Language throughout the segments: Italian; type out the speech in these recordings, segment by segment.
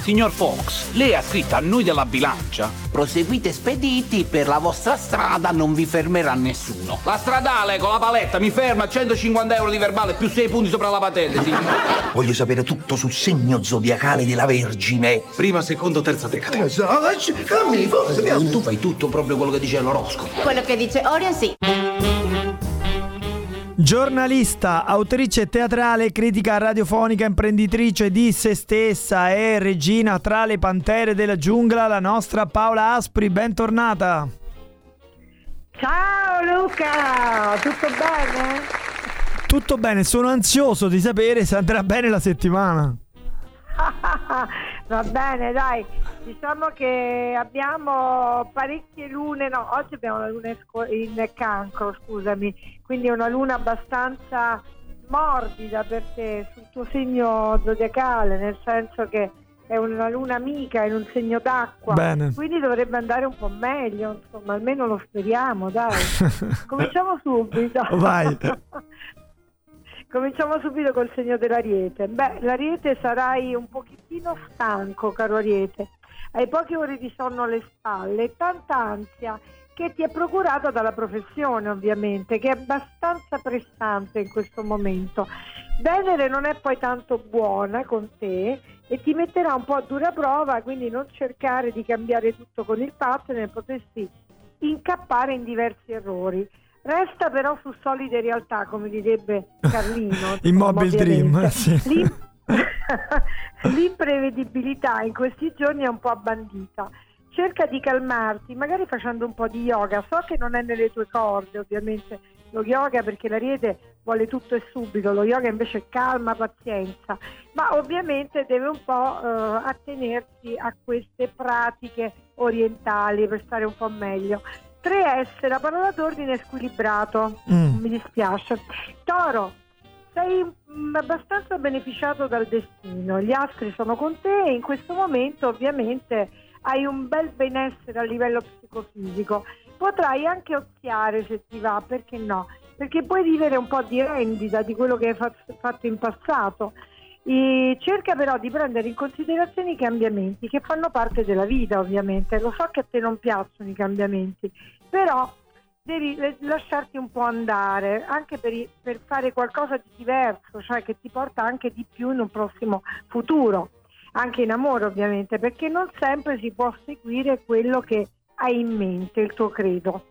Signor Fox, lei ha scritto a noi della bilancia: proseguite spediti, per la vostra strada non vi fermerà nessuno. La stradale con la paletta mi ferma a 150 euro di verbale più 6 punti sopra la patente, signor. Voglio sapere tutto sul segno zodiacale della Vergine. Prima, secondo, terza decade. Tu fai tutto proprio quello che dice l'oroscopo. Quello che dice Orion, sì. Giornalista, autrice teatrale, critica radiofonica, imprenditrice di se stessa e regina tra le pantere della giungla, la nostra Paola Aspri, bentornata. Ciao Luca, tutto bene? Tutto bene, sono ansioso di sapere se andrà bene la settimana. Va bene, dai, diciamo che abbiamo parecchie lune, no, oggi abbiamo la luna in Cancro, scusami, quindi è una luna abbastanza morbida per te, sul tuo segno zodiacale, nel senso che è una luna amica in un segno d'acqua. Bene. Quindi dovrebbe andare un po' meglio, insomma, almeno lo speriamo, dai. Cominciamo subito. Vai. Cominciamo subito col segno dell'Ariete. Beh, l'Ariete sarai un pochettino stanco, caro Ariete. Hai poche ore di sonno alle spalle e tanta ansia che ti è procurata dalla professione, ovviamente, che è abbastanza pressante in questo momento. Venere non è poi tanto buona con te e ti metterà un po' a dura prova, quindi non cercare di cambiare tutto con il partner, potresti incappare in diversi errori. Resta però su solide realtà, come direbbe Carlino. Immobile Dream, sì. L'imprevedibilità in questi giorni è un po' abbandita. Cerca di calmarti, magari facendo un po' di yoga. So che non è nelle tue corde, ovviamente, lo yoga, perché l'Ariete vuole tutto e subito, lo yoga invece è calma, pazienza, ma ovviamente deve un po' attenersi a queste pratiche orientali per stare un po' meglio. 3S, la parola d'ordine è squilibrato, mi dispiace. Toro, sei abbastanza beneficiato dal destino, gli astri sono con te e in questo momento ovviamente hai un bel benessere a livello psicofisico. Potrai anche oziare se ti va, perché no? Perché puoi vivere un po' di rendita di quello che hai fatto in passato. Cerca però di prendere in considerazione i cambiamenti che fanno parte della vita, ovviamente. Lo so che a te non piacciono i cambiamenti, però devi lasciarti un po' andare anche per fare qualcosa di diverso, cioè che ti porta anche di più in un prossimo futuro, anche in amore ovviamente, perché non sempre si può seguire quello che hai in mente, il tuo credo.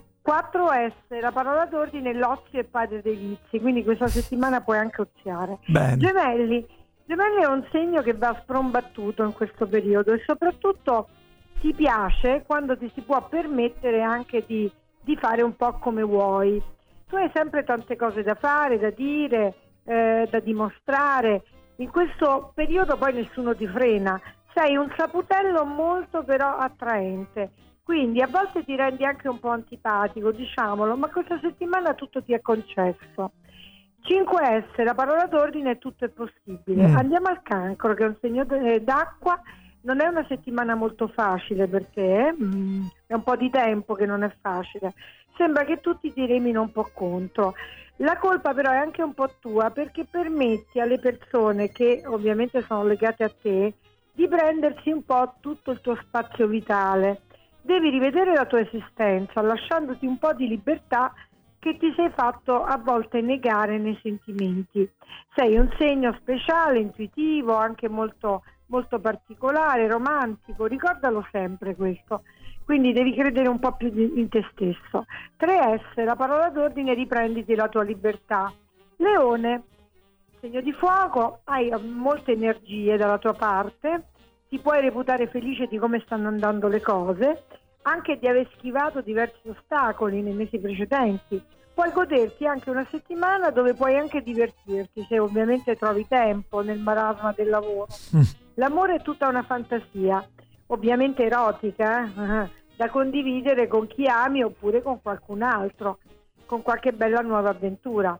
4S, la parola d'ordine è l'ozio e padre dei vizi, quindi questa settimana puoi anche oziare. Bene. Gemelli è un segno che va sprombattuto in questo periodo e soprattutto ti piace quando ti si può permettere anche di fare un po' come vuoi. Tu hai sempre tante cose da fare, da dire, da dimostrare. In questo periodo poi nessuno ti frena. Sei un saputello molto però attraente. Quindi a volte ti rendi anche un po' antipatico, diciamolo, ma questa settimana tutto ti è concesso. 5S, la parola d'ordine è tutto è possibile. Andiamo al Cancro, che è un segno d'acqua. Non è una settimana molto facile per te, è un po' di tempo che non è facile. Sembra che tutti ti remino un po' contro. La colpa però è anche un po' tua, perché permetti alle persone che ovviamente sono legate a te di prendersi un po' tutto il tuo spazio vitale. Devi rivedere la tua esistenza, lasciandoti un po' di libertà che ti sei fatto a volte negare nei sentimenti. Sei un segno speciale, intuitivo, anche molto, molto particolare, romantico, ricordalo sempre questo. Quindi devi credere un po' più in te stesso. 3S, la parola d'ordine, riprenditi la tua libertà. Leone, segno di fuoco, hai molte energie dalla tua parte, ti puoi reputare felice di come stanno andando le cose, anche di aver schivato diversi ostacoli nei mesi precedenti. Puoi goderti anche una settimana dove puoi anche divertirti, se ovviamente trovi tempo nel marasma del lavoro. L'amore è tutta una fantasia, ovviamente erotica, da condividere con chi ami oppure con qualcun altro, con qualche bella nuova avventura.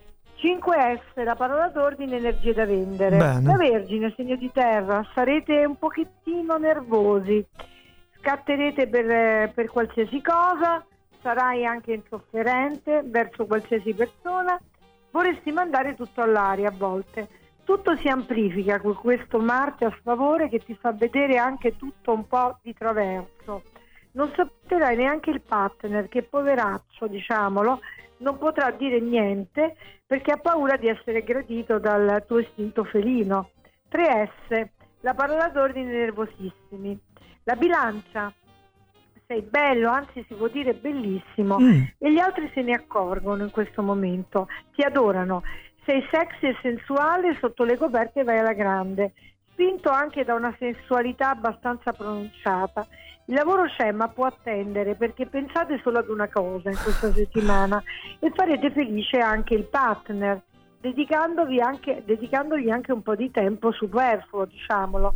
5S, la parola d'ordine, energie da vendere. Bene. La Vergine, segno di terra, sarete un pochettino nervosi, scatterete per qualsiasi cosa, sarai anche insofferente verso qualsiasi persona, vorresti mandare tutto all'aria a volte. Tutto si amplifica con questo Marte a sfavore che ti fa vedere anche tutto un po' di traverso. Non sopporterai neanche il partner, che poveraccio, diciamolo, non potrà dire niente perché ha paura di essere gradito dal tuo istinto felino. 3S, la parola d'ordine, nervosissimi. La Bilancia, sei bello, anzi si può dire bellissimo, e gli altri se ne accorgono in questo momento, ti adorano. Sei sexy e sensuale, sotto le coperte vai alla grande, spinto anche da una sensualità abbastanza pronunciata. Il lavoro c'è, ma può attendere, perché pensate solo ad una cosa in questa settimana e farete felice anche il partner, dedicandogli anche un po' di tempo superfluo, diciamolo.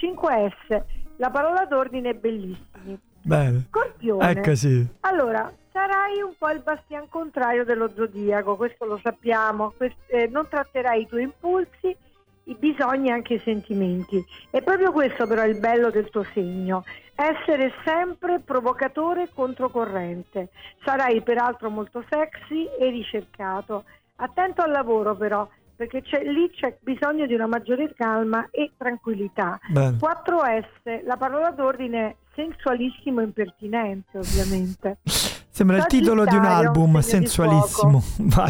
5S, la parola d'ordine è bellissimi. Bene. Scorpione. Ecco, sì. Allora, sarai un po' il bastian contrario dello zodiaco, questo lo sappiamo. Non tratterai i tuoi impulsi, i bisogni e anche i sentimenti. È proprio questo però il bello del tuo segno, essere sempre provocatore e controcorrente. Sarai peraltro molto sexy e ricercato. Attento al lavoro però, perché lì c'è bisogno di una maggiore calma e tranquillità. Bene. 4S, la parola d'ordine è sensualissimo e impertinente, ovviamente. Sembra il titolo di un album, sensualissimo. Vai.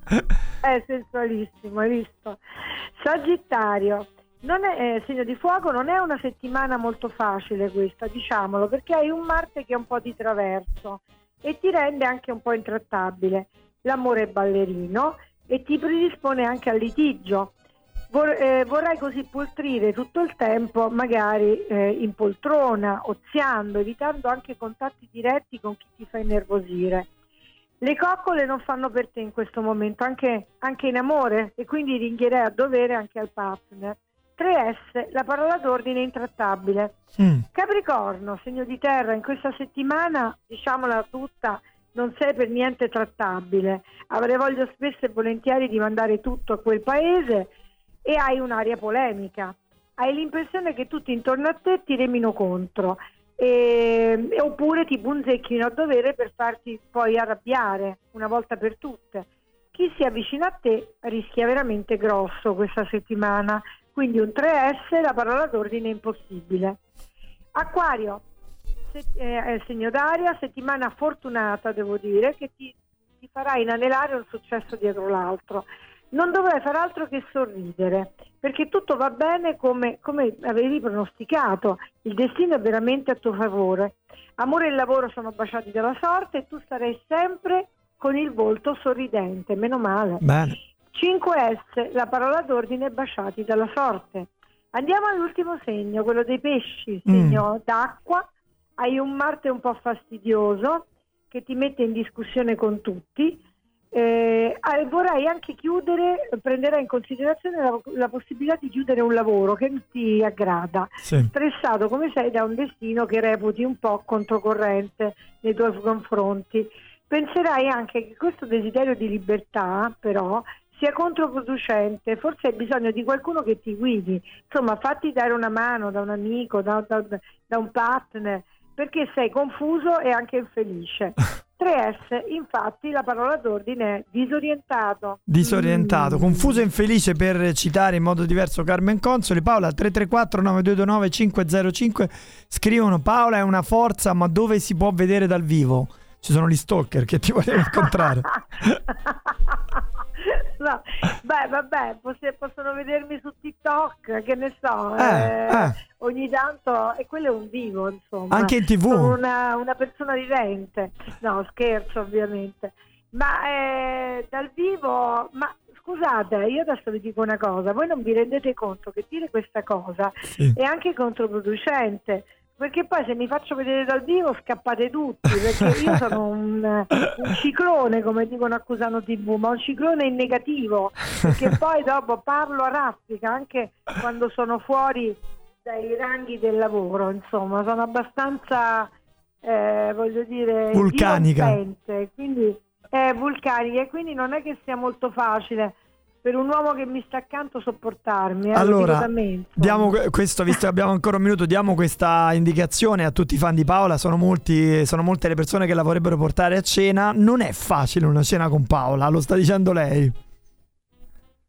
È sensualissimo, hai visto? Sagittario, segno di fuoco, non è una settimana molto facile questa, diciamolo, perché hai un Marte che è un po' di traverso e ti rende anche un po' intrattabile. L'amore è ballerino e ti predispone anche al litigio. Vorrai così poltrire tutto il tempo, magari in poltrona, oziando, evitando anche contatti diretti con chi ti fa innervosire. Le coccole non fanno per te in questo momento, anche in amore, e quindi ringhierei a dovere anche al partner. 3S, la parola d'ordine è intrattabile. Capricorno, segno di terra, in questa settimana, diciamola tutta, non sei per niente trattabile. Avrei voglia spesso e volentieri di mandare tutto a quel paese e hai un'aria polemica. Hai l'impressione che tutti intorno a te ti remino contro, oppure ti punzecchino a dovere per farti poi arrabbiare una volta per tutte. Chi si avvicina a te rischia veramente grosso questa settimana, quindi un 3S, la parola d'ordine è impossibile. Acquario, segno d'aria, settimana fortunata, devo dire, che ti farà inanellare un successo dietro l'altro. Non dovrai far altro che sorridere, perché tutto va bene come avevi pronosticato. Il destino è veramente a tuo favore. Amore e lavoro sono baciati dalla sorte e tu sarai sempre con il volto sorridente, meno male. Bene. 5S, la parola d'ordine è baciati dalla sorte. Andiamo all'ultimo segno, quello dei pesci, segno d'acqua. Hai un Marte un po' fastidioso che ti mette in discussione con tutti. Vorrai anche prenderai in considerazione la possibilità di chiudere un lavoro che non ti aggrada, stressato come sei da un destino che reputi un po' controcorrente nei tuoi confronti. Penserai anche che questo desiderio di libertà però sia controproducente, forse hai bisogno di qualcuno che ti guidi, insomma fatti dare una mano da un amico, da un partner, perché sei confuso e anche infelice. 3S, infatti la parola d'ordine è disorientato. Confuso e infelice, per citare in modo diverso Carmen Consoli. Paola, 334-9229-505 scrivono: Paola è una forza, ma dove si può vedere dal vivo? Ci sono gli stalker che ti vogliono incontrare. No, vabbè, possono vedermi su TikTok, che ne so, ogni tanto, e quello è un vivo, insomma. Anche in TV. Sono una persona vivente. No, scherzo, ovviamente. Ma dal vivo, ma scusate, io adesso vi dico una cosa, voi non vi rendete conto che dire questa cosa è anche controproducente. Perché poi se mi faccio vedere dal vivo scappate tutti, perché io sono un ciclone, come dicono a Cusano TV, ma un ciclone in negativo, perché poi dopo parlo a raffica anche quando sono fuori dai ranghi del lavoro, insomma, sono abbastanza, voglio dire, vulcanica, quindi vulcanica, e quindi non è che sia molto facile per un uomo che mi sta accanto sopportarmi. Allora, diamo questo, visto che abbiamo ancora un minuto, diamo questa indicazione a tutti i fan di Paola. Sono molte le persone che la vorrebbero portare a cena. Non è facile una cena con Paola, lo sta dicendo lei.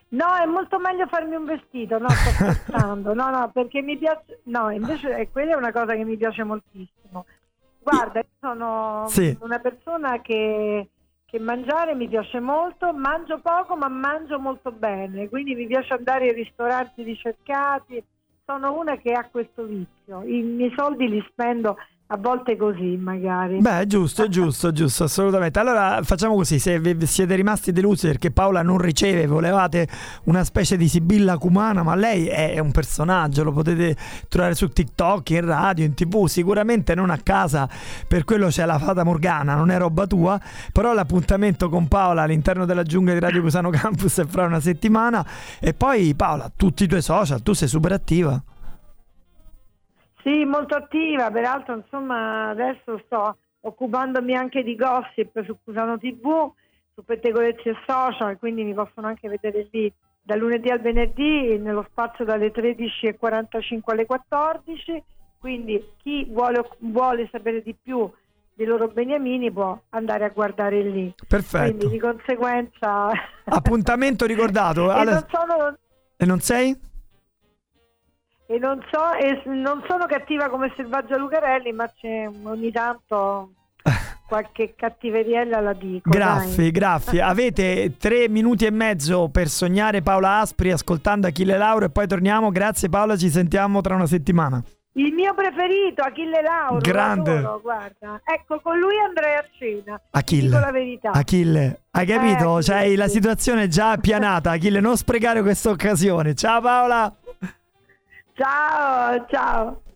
No, è molto meglio farmi un vestito, no, sto scherzando, no, perché mi piace, no, invece quella è una cosa che mi piace moltissimo. Guarda, io sono una persona che mangiare mi piace molto, mangio poco ma mangio molto bene, quindi mi piace andare ai ristoranti ricercati, sono una che ha questo vizio, i miei soldi li spendo a volte così magari. Beh, giusto, assolutamente. Allora facciamo così, se siete rimasti delusi perché Paola non riceve, volevate una specie di Sibilla Cumana, ma lei è un personaggio, lo potete trovare su TikTok, in radio, in TV, sicuramente non a casa, per quello c'è la Fata Morgana, non è roba tua, però l'appuntamento con Paola all'interno della giungla di Radio Cusano Campus è fra una settimana. E poi Paola, tutti i tuoi social, tu sei super attiva. Sì, molto attiva, peraltro insomma adesso sto occupandomi anche di gossip su Cusano TV, su Pettegolezzi e Social, quindi mi possono anche vedere lì dal lunedì al venerdì nello spazio dalle 13:45 alle 14, quindi chi vuole sapere di più dei loro beniamini può andare a guardare lì. Perfetto. Quindi di conseguenza... Appuntamento ricordato. E non sei? E non sono cattiva come Selvaggia Lucarelli, ma c'è ogni tanto qualche cattiveriella la dico. Graffi. Avete 3 minuti e mezzo per sognare Paola Aspri ascoltando Achille Lauro e poi torniamo. Grazie Paola, ci sentiamo tra una settimana. Il mio preferito, Achille Lauro. Grande. Adoro, guarda. Ecco, con lui andrei a cena. Achille. Dico la verità. Achille, hai capito? C'hai la situazione già appianata. Achille, non sprecare questa occasione. Ciao Paola. Ciao.